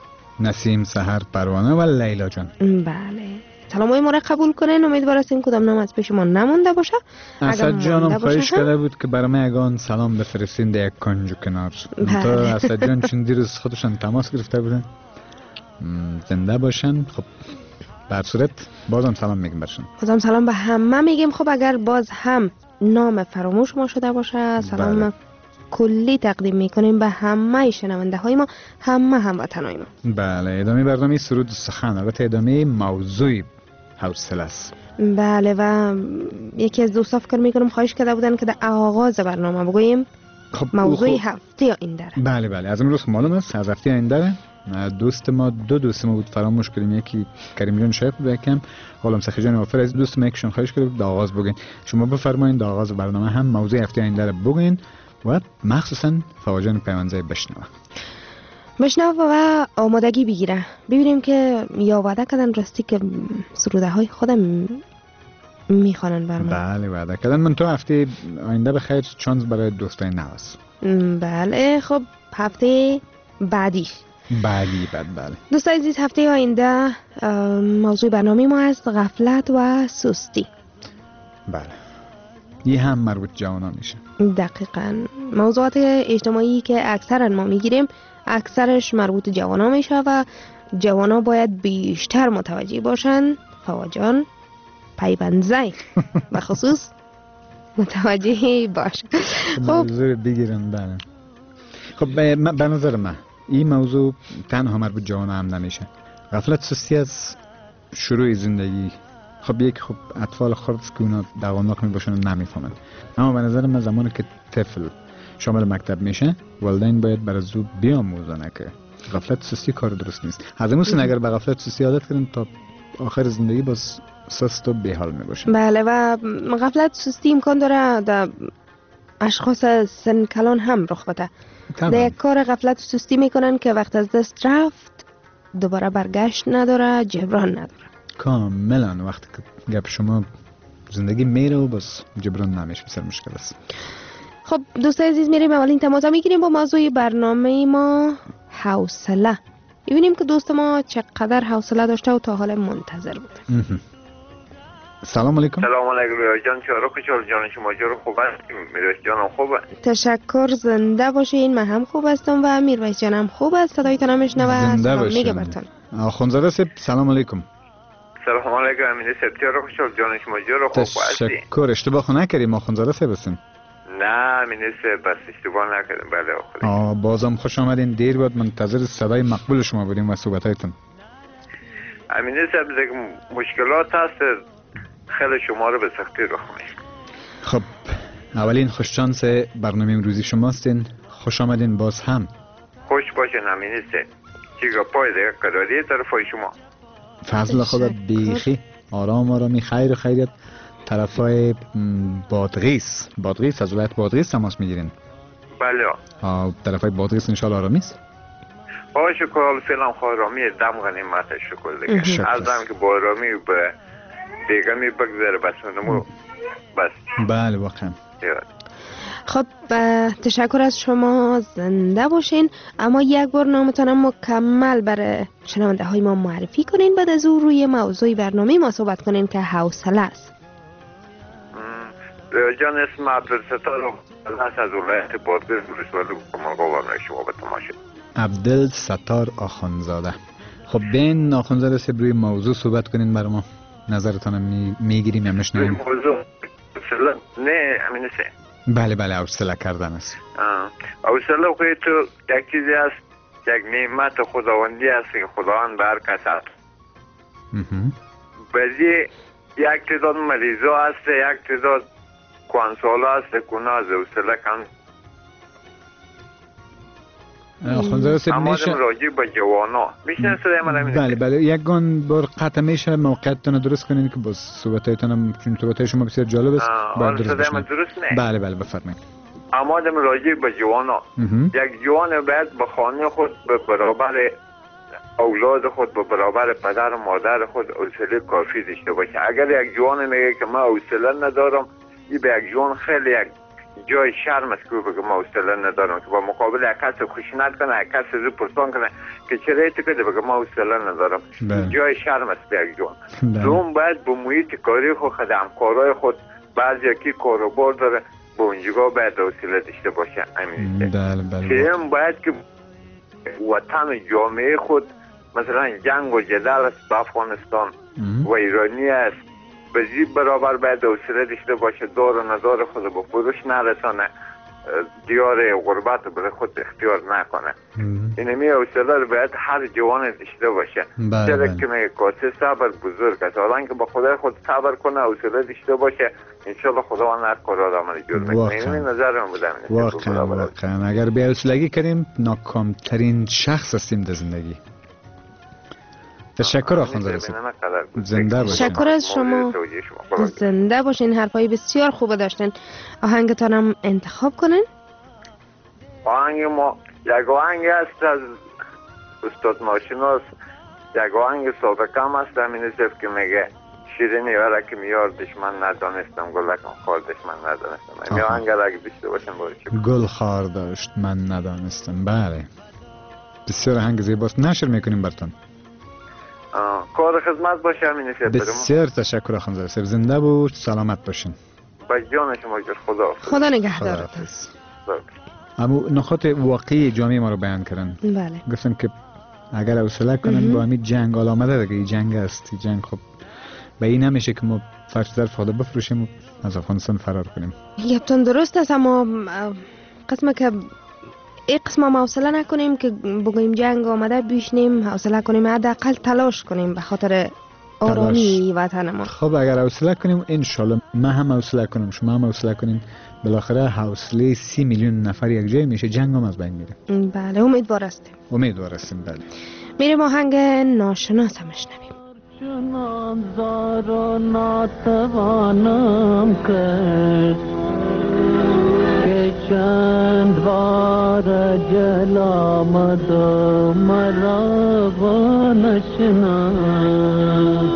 نسیم سحر پروانه و لیلا جان. بله سلامای ما را قبول کنین. امیدوار هستیم کدام نام از پیش ما نمونده باشه. اسد جانم خواهش کرده بود که برای من یگان سلام بفرستین در یک کنج و کنار. تا اسد جان چون دیروز خودشان تماس گرفته بودن زنده باشن. خب بر صورت بازم سلام میگیم برشون. بازم سلام به همه میگیم. خب اگر باز هم نام فراموش ما شده باشه، سلام بله. کلی تقدیم میکنیم به همه شنونده های ما، همه هموطنای ما. بله، ادامه برنامه سرود و سخن، البته ادامه موضوع حوصله است. بله، و یکی از دوستا فکر میکنم خواهش کرده بودن که در آغاز برنامه بگوییم خب موضوع خب. هفته آینده. بله بله، از امروز معلوم است از هفته آینده دوست ما دو دوست ما بود فراموش کردیم، یکی کریم جان شیخ بود، یکم غلام سخی جان وفر. از دوست ما یکشون خواهش کرد در آغاز بگین. شما بفرمایید در آغاز برنامه هم موضوع هفته آینده رو بگین و مخصوصا فواجان پیوندزای بشنوه بشنوه و آمادگی بگیره. ببینیم که یا وعده کردن راستی که سروده های خودم میخوانن برام. بله وعده کردن. من تو هفته آینده به خیر چانس برای دوستای نو است. بله خب هفته بعدیش بعدی بعد بله دوستای عزیز، هفته آینده موضوع برنامه ما است غفلت و سستی. بله، یه هم مربوط جوانان میشه. دقیقاً موضوعات اجتماعی که اکثرا ما میگیریم اکثرش مربوط جوانان میشه و جوانا باید بیشتر متوجه باشن. فواجان پیوندزای به خصوص متوجه باش. خب منظور بگیرن. بله خب به نظر من این موضوع تنها مربوط جوان هم نمیشه. غفلت سستی از شروع زندگی. خب یک خب اطفال خرد که اونا دوامدار میباشن و نمیفهمن، اما به نظر من زمانی که طفل شامل مکتب میشه والدین باید بر از او بیاموزن که غفلت سستی کار درست نیست. از این اگر به غفلت سستی عادت کردن تا آخر زندگی باز سست و بیحال میباشن. بله، و غفلت سستی امکان داره در اشخاص سن کلان هم رخ بده. در یک کار غفلت سستی میکنن که وقت از دست رفت دوباره برگشت نداره، جبران نداره. کاملا وقتی که گپ شما زندگی میره و بس جبران نمیشه، بسیار مشکل است. خب دوستای عزیز، میریم اولین تماس میگیریم با موضوع برنامه ما حوصله. ببینیم که دوست ما چقدر حوصله داشته و تا حال منتظر بود. سلام علیکم. سلام علیکم جان، چرا خوشحال جان شما جور خوب هستیم؟ میرویس جانم خوبه؟ تشکر، زنده باشین. من هم خوب هستم و میرویس جانم خوب است. صدایتان هم میشنوه. سلام میگه برتون. آخوندزاده صاحب سلام علیکم. سلام علیکم امین صاحب، چرا خوشحال جان شما جور خوب هستیم؟ تشکر. اشتباه خو نکردیم آخوندزاده صاحب هستین؟ نه امین صاحب بس اشتباه نکردیم. بله آخوندی. آ بازم خوش آمدین. دیر بود منتظر صدای مقبول شما بودیم و صحبتایتون. امین صاحب دیگه مشکلات هست، خیلی شما رو به سختی راه میشه. خب اولین خوش شانس برنامه امروزی شما هستین. خوش آمدین باز هم. خوش باشین امین صاحب. چیگا پای دیگه قراری طرفای شما. فضل خدا بیخی آرام آرامی خیر و خیریت طرفای بادغیس. بادغیس از ولایت بادغیس تماس میگیرین؟ بله. آه طرفای بادغیس ان شاء الله آرامی است. آه شکر فعلا خو آرامی دم غنیمت شکر دیگه. ازم که با آرامی به دیگه می بگذره بس منمو بس. بله واقعا. خب تشکر از شما، زنده باشین. اما یک بار نامتان مکمل برای شنونده های ما معرفی کنین، بعد از او روی موضوع برنامه ما صحبت کنین که حوصله است. جان اسم عبدالستار هست از ولایت بادغیس ولسوالی قمرقا شما به تماشا. عبدالستار آخوندزاده. خب بین آخوندزاده صاحب روی موضوع صحبت کنین برای ما. نظرتان می... میگیریم یا میشنویم؟ موضوع نه امین صاحب. بله بله حوصله کردن است. حوصله خود تو یک چیزی است، یک نعمت خداوندی است که خداوند به هر کس هست. بعضی یک تعداد مریضا هست، یک تعداد کوانسالا هست که اونا از حوصله کم. اما دم راجع به جوانا میشنه صدای من امین. بله بله یکگان بار قطع میشه موقعیتتان درست کنین که باز صحبتایتان هم چون صحبتای شما بسیار جالب است. آره صدای من درست نه؟ بله بله بفرمایید. اما دم راجع به جوانا، یک جوان باید به خانه خود به برابر اولاد خود به برابر پدر و مادر خود حوصله کافی داشته باشه. اگر یک جوان میگه که من حوصله ندارم، این به یک جوان خیلی یک جای شرم است که بگه ما حوصله ندارم، که با مقابل یک کس خشونت کنه، یک کس رو پرسان کنه که چرا ایت کنه بگه ما حوصله ندارم. جای شرم است به یک جوان. دوم باید به محیط کاری خود خود همکارای خود بعضی که کاروبار داره به اونجا باید حوصله داشته باشه. امین. بله بله. سوم باید که وطن و جامعه خود مثلا جنگ و جدل است به افغانستان و ایرانی است، به زی برابر باید حوصله داشته باشه دار و ندار خود به فروش نرسانه، دیار غربت برای خود اختیار نکنه. اینمی حوصله رو باید هر جوان داشته باشه. چرا که میگه کاسه صبر بزرگ است، حالا که با خدای خود صبر کنه، حوصله داشته باشه، انشالله خداوند هر کار آدم جور میکنه. این نظر من بوده. واقعا واقعا اگر بی حوصلگی کردیم ناکامترین شخص هستیم در زندگی. تشکر آخوند رسید. زنده باشین. تشکر از شما. زنده باشین. حرفای بسیار خوب داشتین. آهنگتان هم انتخاب کنین. آهنگ ما یک آهنگ است از استاد ناشناس، یک آهنگ سابقه است، همین است که میگه شیرینی وره که میار دشمن ندانستم، گلکم خار دشمن ندانستم. این آهنگ را اگه داشته باشین باشه. گل خار داشت من ندانستم. بله بسیار آهنگ زیباست. نشر میکنیم براتون. کار خدمت باشه. همین است. بسیار تشکر آخوند رسید. زنده بود، سلامت باشین. با جان شما جور. خدا خدا نگهدارت. اما نقاط واقعی جامعه ما رو بیان کردن. بله. گفتن که اگر حوصله کنن با همین جنگ آمده دیگه، این جنگ است. جنگ خب به این نمیشه که ما فرض در فاده بفروشیم و از افغانستان فرار کنیم. گفتن درست است، اما قسمه که این قسم ما حوصله نکنیم که بگوییم جنگ آمده بیشنیم، حوصله کنیم حداقل تلاش کنیم به خاطر آرامی وطن ما. خب اگر حوصله کنیم انشالله ما هم حوصله کنیم، شما هم حوصله کنین، بالاخره حوصله سی میلیون نفر یک جای میشه، جنگ هم از بین میره. بله امیدوار هستیم. امیدوار هستیم. بله میریم آهنگ ناشناس هم شنویم. چنان زار و ناتوانم کرد که چند بار جل آمد و مرا و نشناس.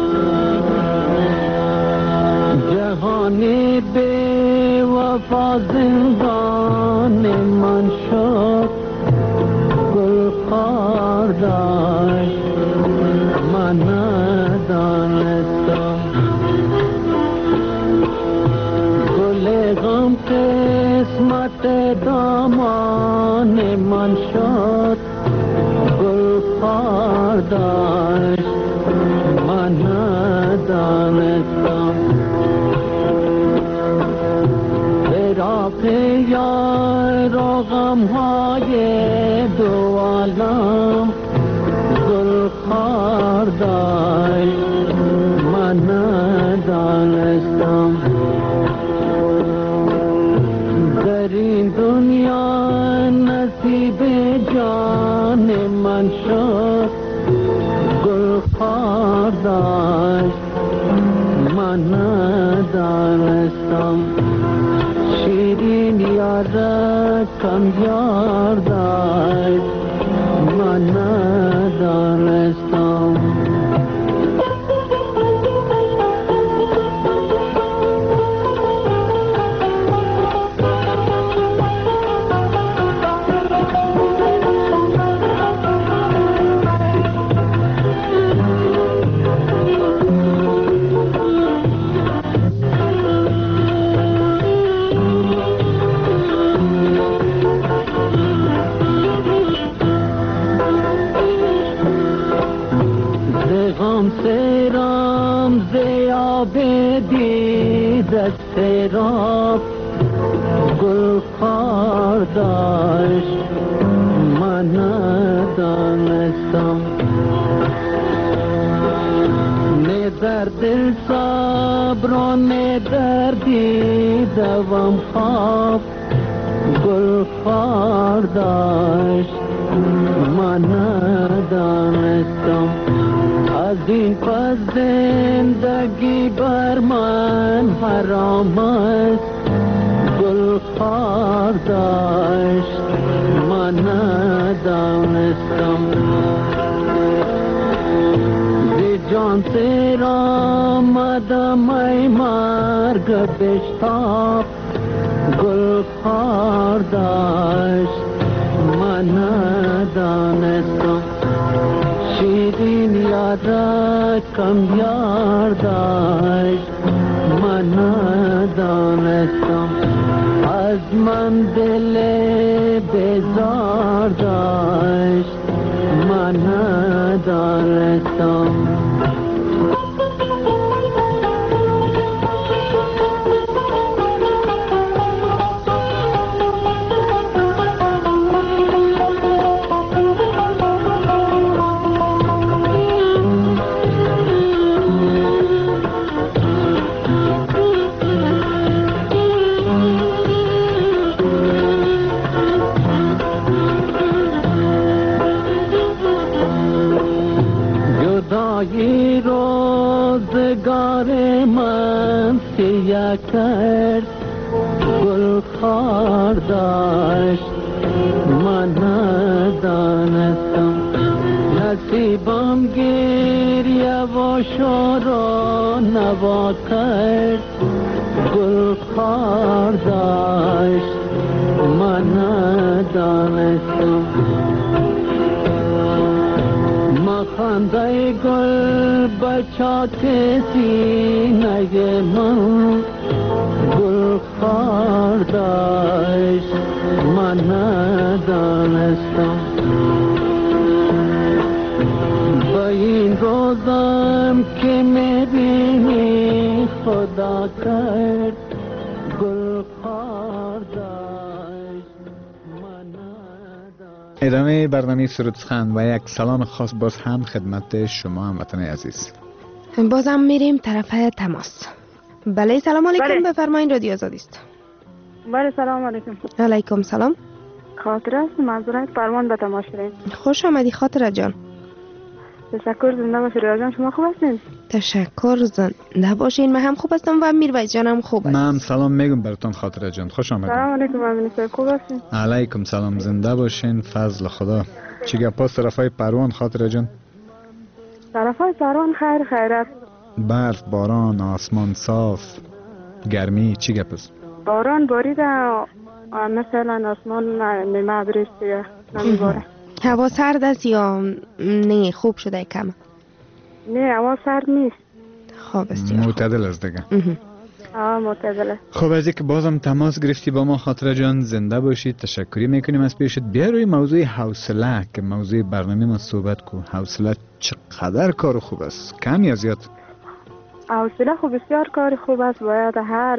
جهانی بی وفا زندان من شد، گل خار داشت من ندانستم. گل غم قسمت دامان من شد، گل خار داشت من ندانستم. فراق یار و غمهای دو عالم، گل خار داشت من ندانستم. در این دنیا نصیب جان من شد، گل خار داشت من ندانستم. شیرین یار کم یار داشت من ندانستم. سرام زیاب دید سراب، گل خار داشت من ندانستم. نه در دل صبر و نه در دیدم خواب، گل خار داشت من ندانستم. از این پس زندگی بر من حرام است، گل خار داشت من ندانستم. زی جان سیر آمدم ای مرگ بشتاب، گل خار داشت من ندانستم. شیرین یار کم یار داشت من ندانستم. از من دل بیزار داشت من ندانستم. کرد گل خار داشت من ندانستم نصیبم گریه و شور و نوا کرد گل خار داشت من ندانستم مخنده گل بچات سینه من گل خار داشت من ندانستم با این روزم که میبینی خدا کرد گل خار داشت من ندانستم. ادامه برنامه سرود سخن و یک سلام خاص باز هم خدمت شما هموطن عزیز. بازم میریم طرف تماس. بله سلام علیکم. بله. بفرمایید رادیو آزادی است. بله سلام علیکم. علیکم سلام. خاطره است معذرت پروان به تماس شدیم. خوش آمدی خاطره جان. تشکر زنده باشید ریا جان شما خوب هستین؟ تشکر زنده باشین من هم خوب هستم و میرویس جانم خوب است. من سلام میگم براتون خاطره جان خوش آمدید. سلام علیکم امین صاحب خوب هستین؟ علیکم سلام زنده باشین فضل خدا. چی گپاست طرفای پروان خاطره جان؟ طرفای پروان خیر خیر است. برف باران آسمان صاف گرمی چی گپ است؟ باران باریده مثلا آسمان نیمه بریسته نمیباره. هوا سرد است یا نه خوب شده کم؟ نه هوا سرد نیست. خوب است معتدل است دیگه. آه معتدله. خب از اینکه بازم تماس گرفتی با ما خاطره جان زنده باشید تشکری میکنیم از پیشت. بیا روی موضوع حوصله که موضوع برنامه ما صحبت کو. حوصله چقدر کار خوب است کم یا زیاد؟ حوصله خوب بسیار کار خوب است. باید هر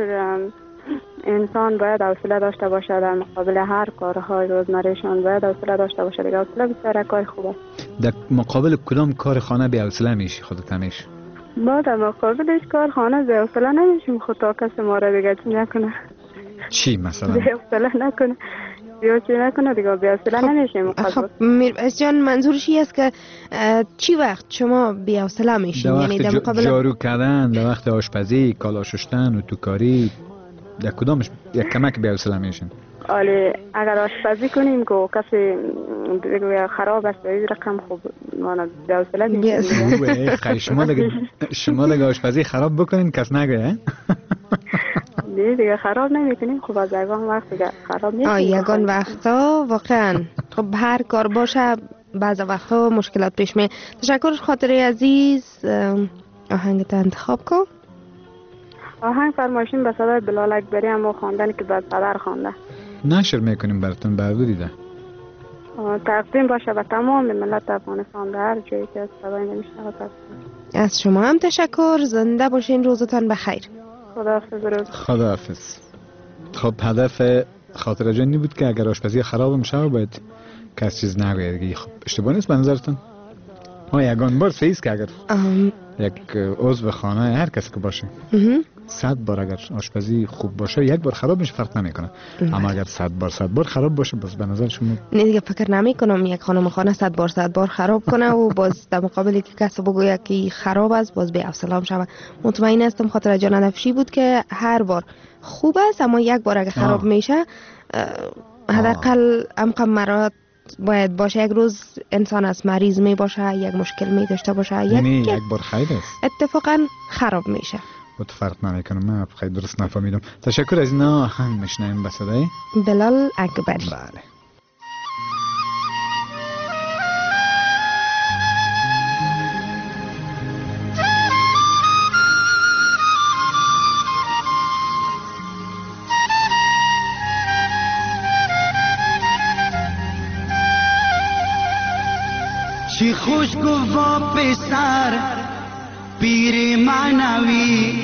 انسان باید حوصله داشته باشه در مقابل هر کارهای روزمرهشان باید حوصله داشته باشه. دیگه حوصله بسیار کار خوب است. در مقابل کدام کار خانه بی حوصله میشی خودت همیشه؟ ما در مقابلش کار خانه بی حوصله نمیشیم. خدا کسی ما را دیگه چی نکنه. چی مثلا؟ بی حوصله نکنه. بیا چی نکنه دیگه بی حوصله نمیشیم. خب میرویس جان منظورش این است که چی وقت شما بی حوصله میشین؟ یعنی در مقابل جارو کردن، در وقت آشپزی، کالا شستن و توکاری در کدامش یک کمک بی حوصله میشین؟ آلی اگر آشپزی کنیم که کسی دیگه خراب است این رقم خوب ما بی حوصله میشیم. خیلی شما دیگه شما دیگه آشپزی خراب بکنین کس نگه؟ نه دیگه خراب نمیکنیم. خب از یگان وقت دیگه خراب میکنیم. آه یگان وقتا واقعا خب هر کار باشه بعض وقتا مشکلات پیش می. تشکر خاطره عزیز. آهنگت انتخاب کن. آهنگ فرمایشین به صدای بلال اکبری هم خواندن که بعد پدر خوانده. نشر میکنیم براتون بردو دیده. تقدیم باشه به تمام ملت افغانستان در هر جایی که صدای نمیشنوه. از شما هم تشکر. زنده باشین روزتان بخیر. خداحافظ روز. خداحافظ. خب هدف خاطره جانی بود که اگر آشپزی خراب میشه باید کس چیز نگوید دیگه. خب اشتباه نیست به نظرتون؟ ها یگان بار سیست که اگر ام... یک عضو خانه هر کسی که باشه صد بار اگر آشپزی خوب باشه یک بار خراب میشه فرق نمیکنه. اما اگر صد بار صد بار خراب باشه بس به نظر شما نه دیگه فکر نمیکنم یک خانم خانه صد بار صد بار خراب کنه و باز در مقابلی که کسی بگوید که خراب است باز بی حوصله شوه. مطمئن هستم خاطر جان هدفشی بود که هر بار خوب است اما یک بار اگر خراب آه. میشه حداقل امکان مرات باید باشه. یک روز انسان از مریض می باشه یک مشکل می داشته باشه یک یک بار خیر است اتفاقا خراب میشه. بود فرق نمیکنه. من خیلی درست نفهمیدم. تشکر از اینا. آهنگ میشنیم به صدای بلال اکبری. بله. چی خوش گفت با پسر پیر معنوی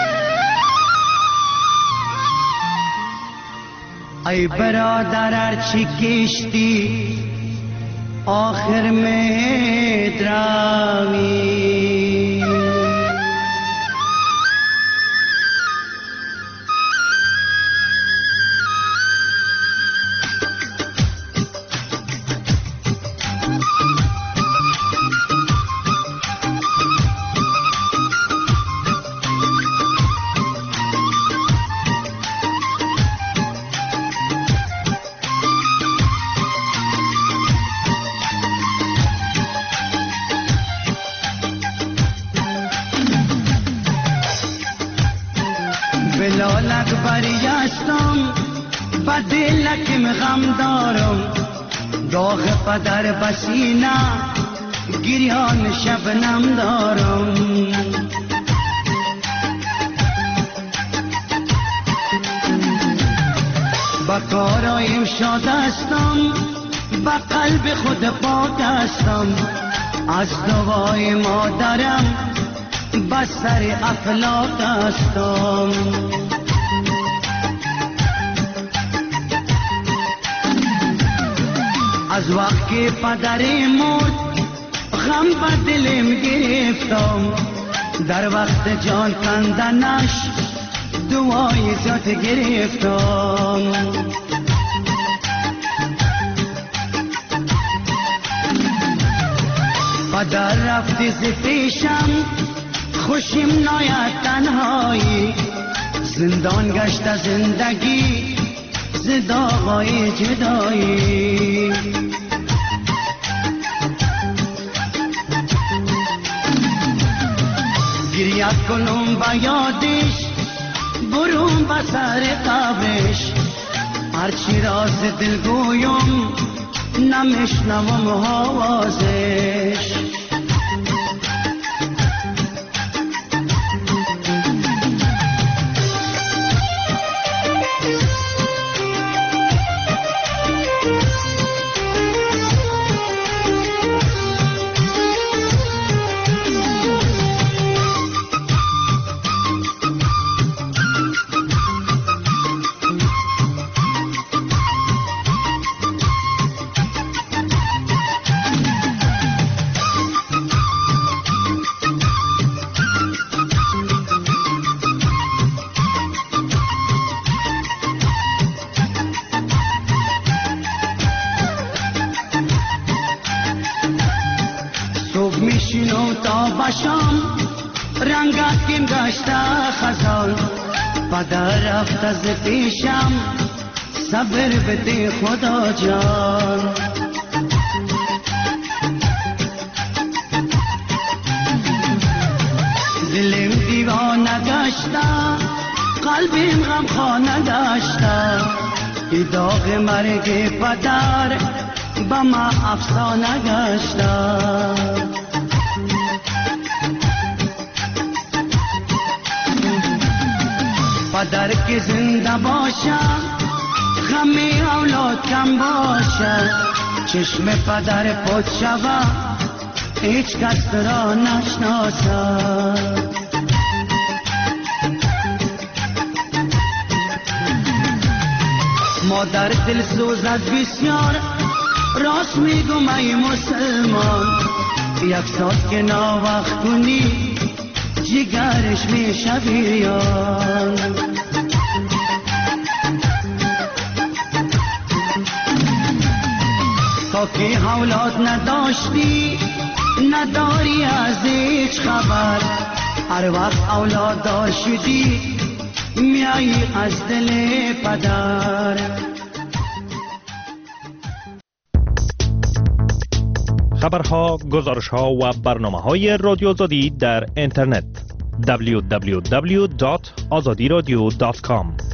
ای برادر هرچی کشتی آخر می دراوی یتیم غم دارم داغ پدر بسینه گریان شبنم دارم با کارایم شادستم با قلب خود پاکستم از دوای مادرم بسر افلاک هستم از وقت که پدری مرد غم به دلم گرفتم در وقت جان کندنش دعای ذات گرفتم پدر رفتی ز پیشم خوشیم ناید تنهایی زندان گشت زندگی ز داغای جدایی گریت کنم با یادش برون با سر قبرش هرچی راز دل گویم نمیشنوم آوازش رنگاتیم گشته خزان پدر رفت از پیشم صبر بده خدا جان دلم دیوانه گشته قلبیم غم خانه داشته ای داغ مرگ پدر با ما افسانه گشته پدر که زنده باشه غم اولاد کم باشه چشم پدر پد شوه هیچ کس را نشناسه مادر دل سوز از بسیار راست میگم ای مسلمان یک ساعت که ناوقت کنی جگرش میشه بیان تا که اولاد نداشتی نداری از هیچ خبر هر وقت اولاد داشتی میایی از دل پدر خبرها، گزارشها و برنامه‌های رادیو آزادی در اینترنت دبلیو دبلیو دبلیو دات آزادی رادیو دات کام